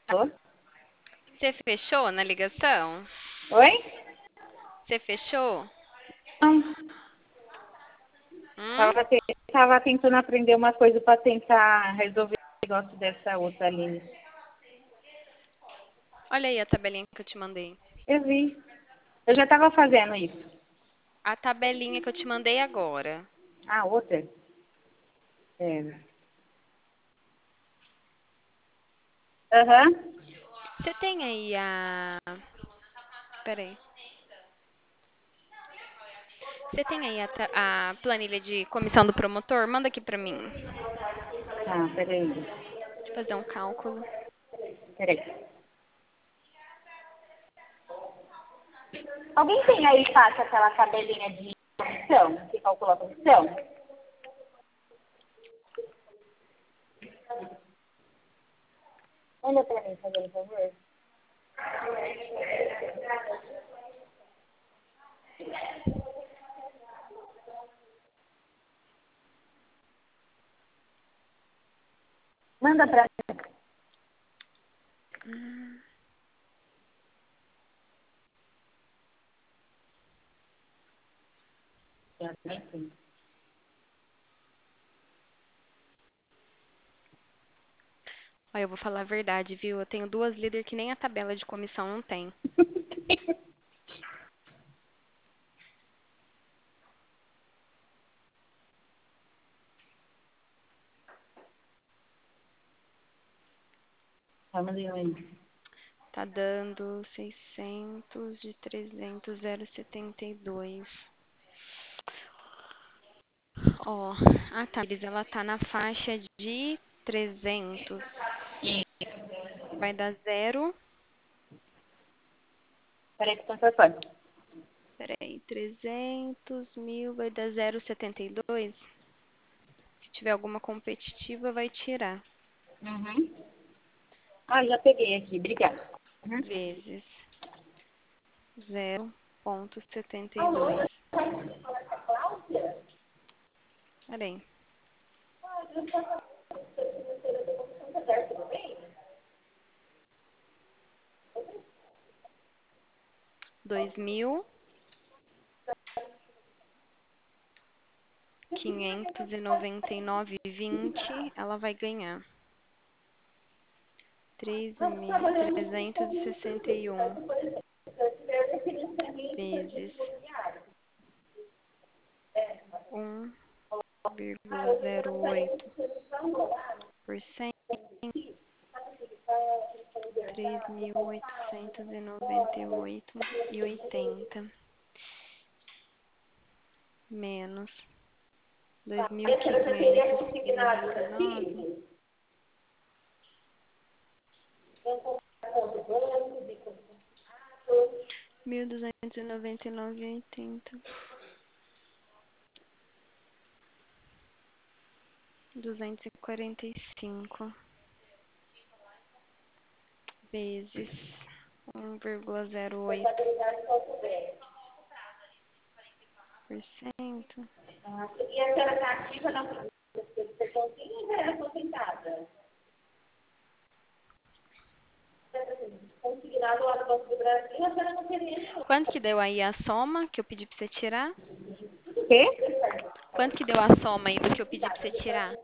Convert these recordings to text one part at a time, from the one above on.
Alô? Você fechou na ligação? Oi? Você fechou? Não, Hum? tava tentando aprender uma coisa para tentar resolver o negócio dessa outra Aline. Olha aí a tabelinha que eu te mandei. Eu vi. Eu já estava fazendo isso. A tabelinha que eu te mandei agora. Ah, outra? É. Aham. Você tem aí a. Peraí. Você tem aí a planilha de comissão do promotor? Manda aqui pra mim. Ah, peraí. Deixa eu fazer um cálculo. Peraí. Alguém tem aí fácil aquela tabelinha de comissão, que calcula a comissão? Manda para mim, fazendo favor. Manda para mim. Hum. Eu nem sei. Olha, eu vou falar a verdade, viu? Eu tenho duas líderes que nem a tabela de comissão não tem. Tá, mandei aí. Tá dando 600 de 300, 0,72. Ó, a Thales, ela tá na faixa de 300. Vai dar zero. Peraí que eu tô telefone. Peraí, 300 mil vai dar 0,72. Se tiver alguma competitiva, vai tirar. Uhum. Ah, já peguei aqui. Obrigada. Uhum. Vezes 0,72. Peraí. 2.599,20 ela vai ganhar. 3.361 vezes 1,08%, 3.898,80 menos 2.599, 1.299,80, 245 vezes 1,08%. E a senhora está ativa na sessãozinha ou era aposentada? Consignado lá no Banco do Brasil, a senhora não queria. Quanto que deu aí a soma que eu pedi pra você tirar? O quê? Quanto que deu a soma aí do que eu pedi pra você tirar?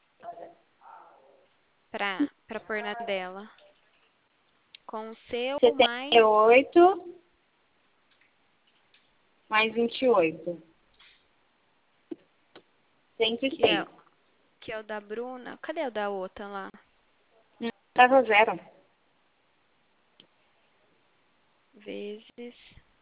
Pra pôr na dela. Com o seu setenta e mais. oito mais 28. Que é, 106. que é o da Bruna. Cadê o da outra lá? Estava zero. Vezes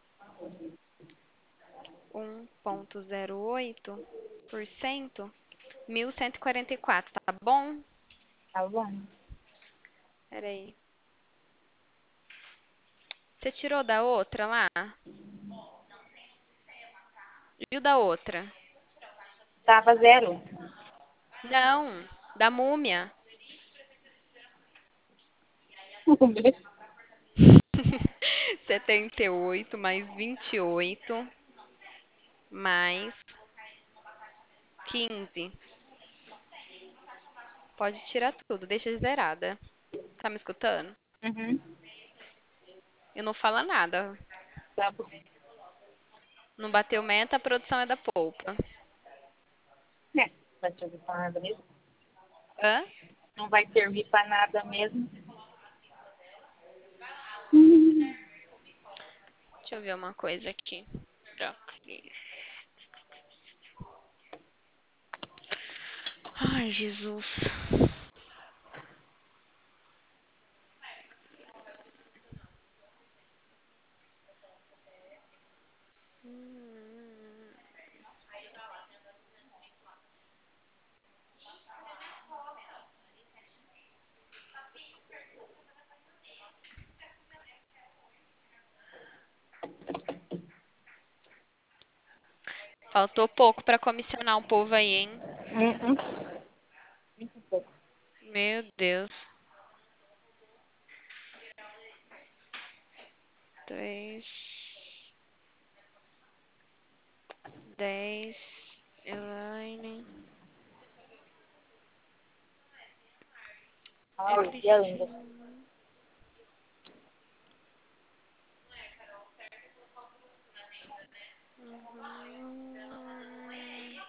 1,08%. 1.144, tá bom? Tá bom. Peraí. Você tirou da outra lá? E o da outra? Tava zero. Não, da múmia. 78 mais 28 mais 15. Pode tirar tudo, deixa zerada. Tá me escutando? Uhum. E não fala nada. Tá bom. Não bateu meta, a produção é da polpa. É, vai servir pra nada mesmo. Hã? Não vai servir pra nada mesmo. Hum. Deixa eu ver uma coisa aqui. Brócolis. Ai, Jesus. Hum. Faltou pouco pra comissionar o povo aí, hein? Uhum. Muito pouco. Meu Deus. 3, 10, Elaine. É Ai, e ainda. Cristina. Uhum.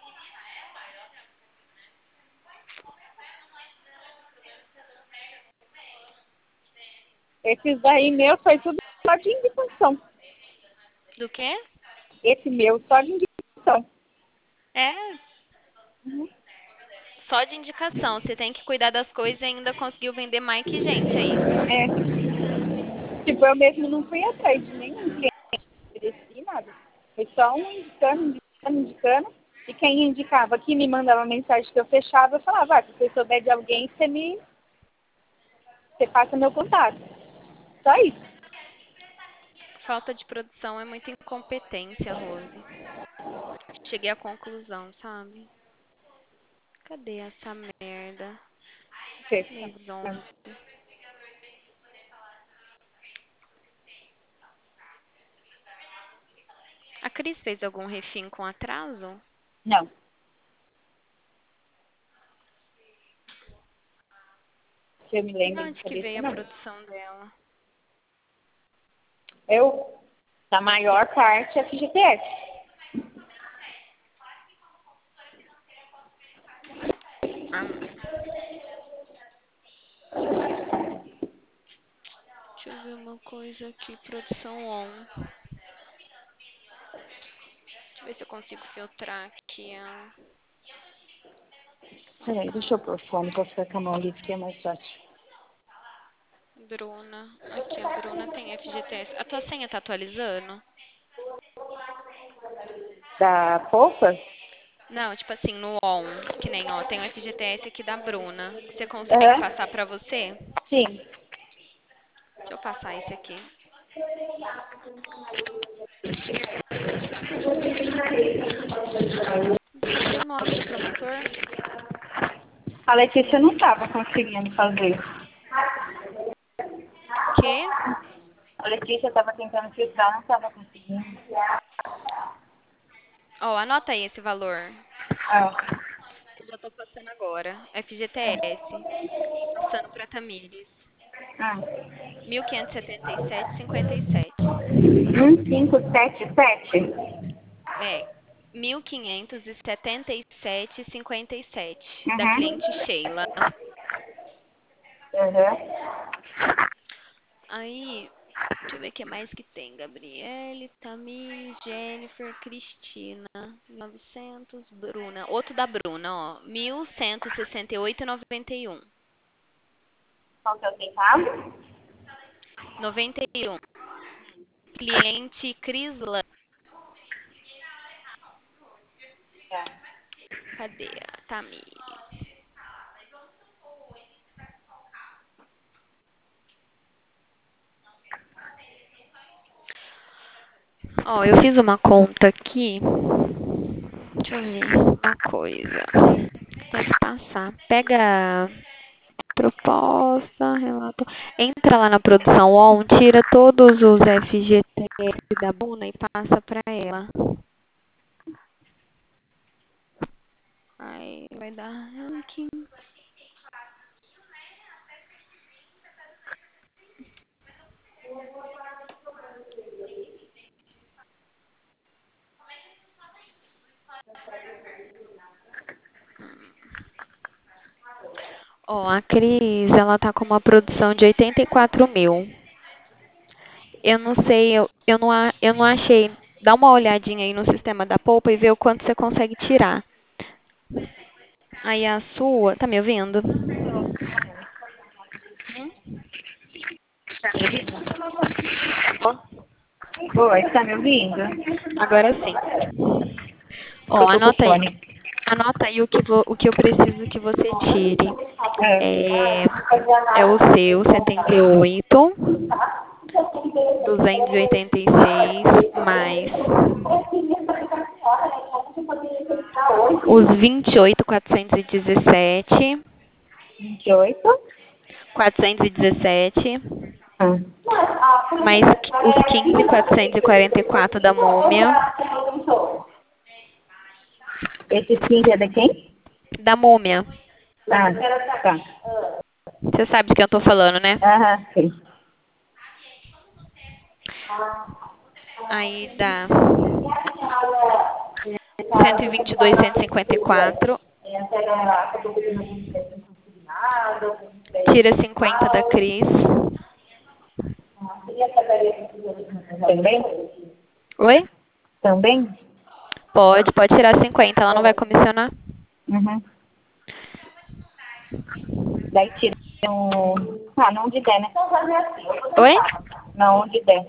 Esses daí meu foi tudo só de indicação. Do quê? Esse meu só de indicação. É, Uhum. só de indicação. Você tem que cuidar das coisas e ainda conseguiu vender mais que gente aí. É. Tipo, eu mesmo não fui atrás de nenhum cliente, ofereci nada. Foi só um indicando. E quem indicava aqui me mandava mensagem que eu fechava, eu falava, se você souber de alguém, você passa meu contato. Só isso. Falta de produção é muita incompetência, Rose. Cheguei à conclusão, sabe? Cadê essa merda? Fechado. Mês 11. A Cris fez algum refim com atraso? Não, que eu me De lembro de onde que cabeça, veio a não. produção dela? Eu, da maior parte, FGTS. Deixa eu ver uma coisa aqui. Produção on. Deixa eu ver se eu consigo filtrar aqui a Peraí, deixa eu pôr fone pra ficar com a mão livre, que é mais fácil. Bruna. Aqui, a Bruna tem FGTS. A tua senha tá atualizando? Da polpa? Não, tipo assim, no on. Que nem, ó, tem o FGTS aqui da Bruna. Você consegue Aham. passar pra você? Sim. Deixa eu passar esse aqui. Cadê o nome do promotor? A Letícia não estava conseguindo fazer. Que? A Letícia estava tentando filtrar, não estava conseguindo. Ó, anota aí esse valor. Ah, Eu já tô passando agora. FGTS. Passando pra Tamires. ah. 1577,57. 1577. É, 1577,57 da cliente Uhum. Sheila. Uhum. Aí, deixa eu ver o que mais que tem. Gabriele, Tamires, Jennifer, Cristina, 900, Bruna. Outro da Bruna, ó, 1168,91. Qual que é o centavo? 91. Cliente Crislan. Tá. Cadê a Tamires? Ó, eu fiz uma conta aqui. Deixa eu ver uma coisa. Tem que passar. Pega proposta, relato. Entra lá na produção ON, tira todos os FGTS da Buna e passa pra ela. Aí vai dar ranking. Ó, a Cris, ela tá com uma produção de 84 mil. Eu não sei, eu não achei. Dá uma olhadinha aí no sistema da polpa e vê o quanto você consegue tirar. Aí a sua, tá me ouvindo? Tá me ouvindo? Oi, tá me ouvindo? Agora sim. Porque Ó, eu tô com fone. anota aí o que eu preciso que você tire. É. É, é o seu 78, 286 mais os 28.417, 28. 417, Ah. mais os 15.444 da múmia. Esse 15 é de quem? Da múmia. Ah, tá. Você sabe de quem eu tô falando, né? Aham, sim. Aí dá 122, 154. Tira 50 da Cris. Também? Oi? Também? Pode tirar 50, ela não vai comissionar. Uhum. Daí tira um... Ah, não onde der, né? Oi? Não, onde der.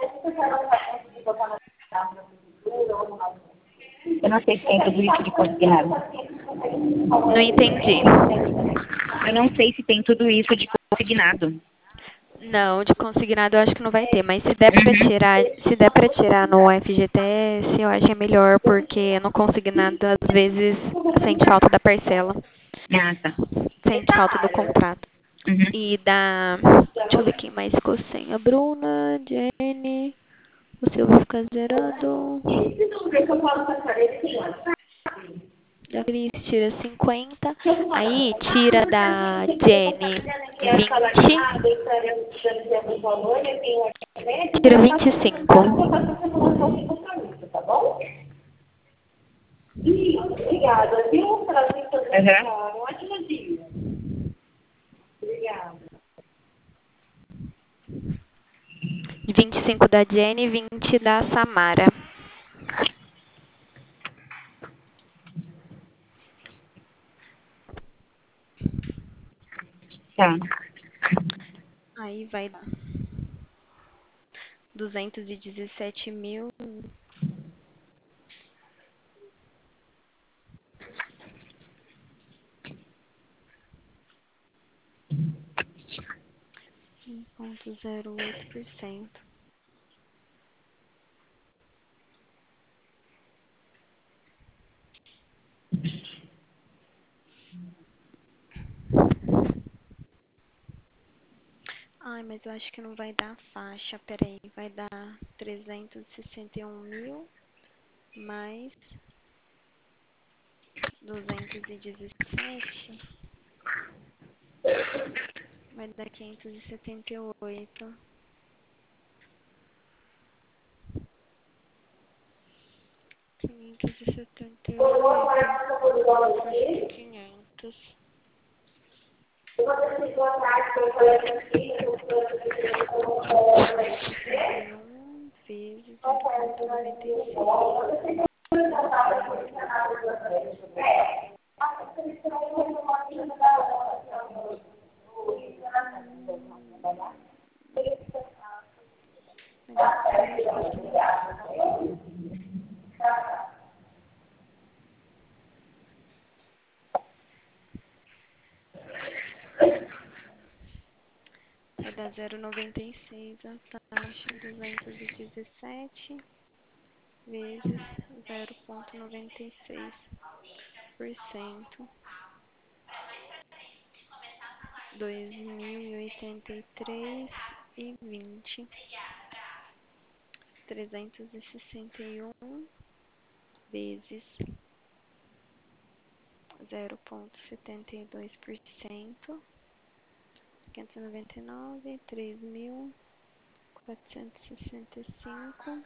Eu não sei se tem tudo isso de consignado. Não entendi. Eu não sei se tem tudo isso de consignado. Não, de consignado eu acho que não vai ter, mas se der pra Uhum. tirar, se der para tirar no FGTS, eu acho que é melhor, porque no consignado às vezes sente falta da parcela, Ah, tá. sente falta do contrato. Uhum. E da, deixa eu ver quem mais ficou sem. A Bruna, Jenny, o Silvio fica zerando. Da Cris tira 50. Aí tira da Jenny 20. Tira 25. Obrigada, viu? Uhum. Um ótimo dia. 25 da Jenny e 20 da Samara. Tá. Aí vai dar 217 mil. Um 1,08%. Ai, mas eu acho que não vai dar faixa. Peraí, vai dar 361 mil mais 217. Vai dar 578. 578 dividido por 500. 61 vezes 0,96%. Hum, vai dar 44 mil. Vai dar 0,96 a taxa. 217 vezes 0,96%. 2.083,20. 361 vezes 0,72%. 599, 3.465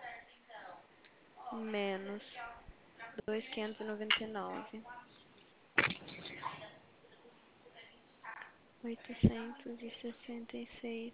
menos 2.599. 866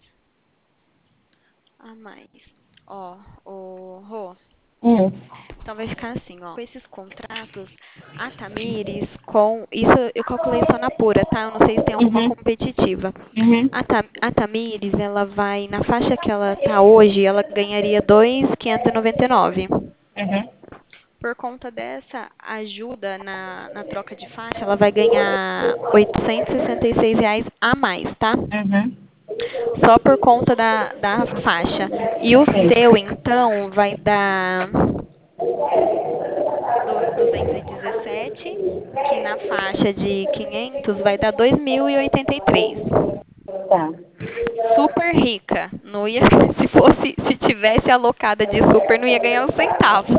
a mais. Ó, Rô. Hum. Então vai ficar assim, ó. Com esses contratos, a Tamires com. Isso eu calculei só na pura, tá? Eu não sei se tem alguma Uhum. competitiva. Uhum. A Tamires, ela vai, na faixa que ela tá hoje, ela ganharia 2.599. Uhum. Por conta dessa ajuda na troca de faixa, ela vai ganhar R$ 866 a mais, tá? Uhum. Só por conta da faixa. E o Sim. seu, então, vai dar 217, que na faixa de 500 vai dar 2.083. Tá. Super rica. Não ia, se tivesse alocada de super, não ia ganhar um centavo.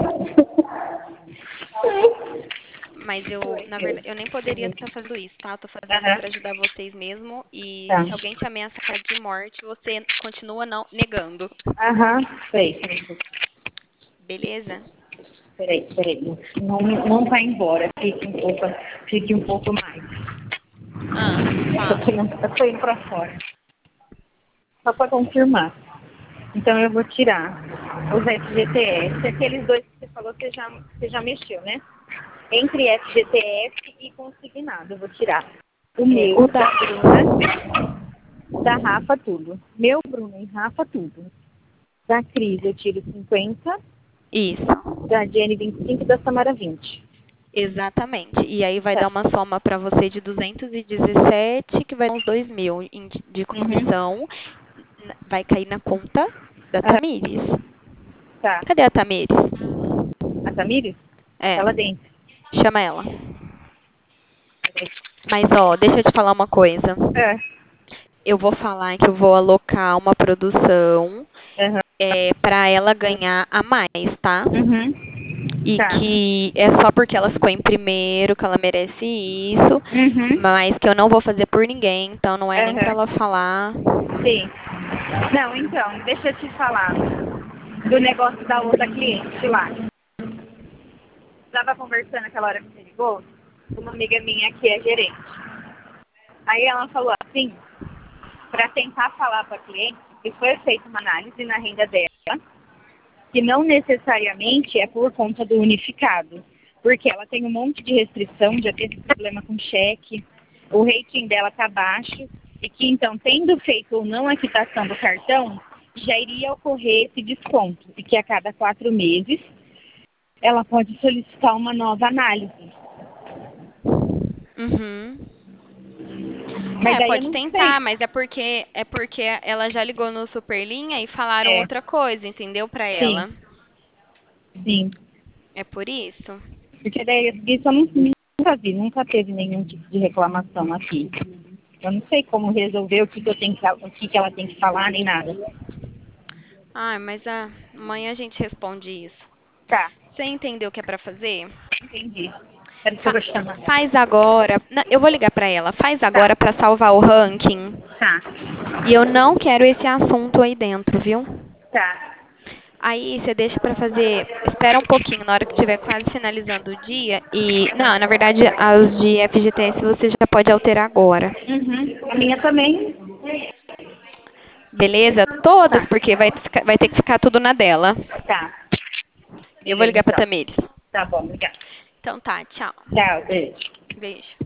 Mas eu, na verdade, eu nem poderia estar fazendo isso, tá? Eu tô fazendo Aham. para ajudar vocês mesmo. E Tá. se alguém te ameaçar de morte, você continua não negando. Aham. Sei. Beleza? Peraí. Não vai embora. Fique um pouco mais. Ah, fala. Eu tô indo pra fora. Só pra confirmar. Então eu vou tirar os FGTS. Aqueles dois que você falou, você já mexeu, né? Entre FGTS e consignado, eu vou tirar. O meu, O da da Bruna, da Rafa, tudo. Meu, Bruna e Rafa, tudo. Da Cris eu tiro 50, Isso. da Jenny 25 e da Samara 20. Exatamente. E aí vai Tá. dar uma soma para você de 217, que vai dar uns 2.000 de Uhum. comissão. Vai cair na conta da Aham. Tamires. Tá. Cadê a Tamires? A Tamires? É, Tá lá dentro. chama ela. Mas, ó, deixa eu te falar uma coisa. É. Eu vou falar que eu vou alocar uma produção Aham. para ela ganhar a mais, tá? Uhum. E Tá. que é só porque ela ficou em primeiro que ela merece isso, Uhum. mas que eu não vou fazer por ninguém, então não é nem pra Aham. ela falar. Sim. Não, então, deixa eu te falar do negócio da outra cliente lá. Estava conversando aquela hora que você ligou com uma amiga minha que é gerente. Aí ela falou assim, para tentar falar para a cliente que foi feita uma análise na renda dela, que não necessariamente é por conta do unificado, porque ela tem um monte de restrição, já teve problema com cheque, o rating dela está baixo, e que então, tendo feito ou não a quitação do cartão, já iria ocorrer esse desconto, e que a cada 4 meses ela pode solicitar uma nova análise. Uhum. Mas aí eu Pode não sei. tentar, mas é porque ela já ligou no Superlinha e falaram É, outra coisa, entendeu? Pra sim, ela. sim. É por isso. Porque daí isso eu nunca teve nenhum tipo de reclamação aqui. Eu não sei como resolver o que ela tem que falar, nem nada. Ai, mas amanhã a gente responde isso. Tá, Você entendeu o que é pra fazer? entendi. Espera que eu Fa- vou chamar. Faz agora. Eu vou ligar pra ela. Faz Tá, agora pra salvar o ranking. tá, E eu não quero esse assunto aí dentro, viu? tá. Aí você deixa pra fazer, espera um pouquinho na hora que estiver quase finalizando o dia e, não, na verdade, as de FGTS você já pode alterar agora. Uhum. A minha também. Beleza? Todas, Tá, porque vai ter que ficar tudo na dela. tá. Eu vou Beleza, ligar pra então. Tamires. Tá bom, obrigada. Então tá, tchau. Tchau, beijo. Beijo.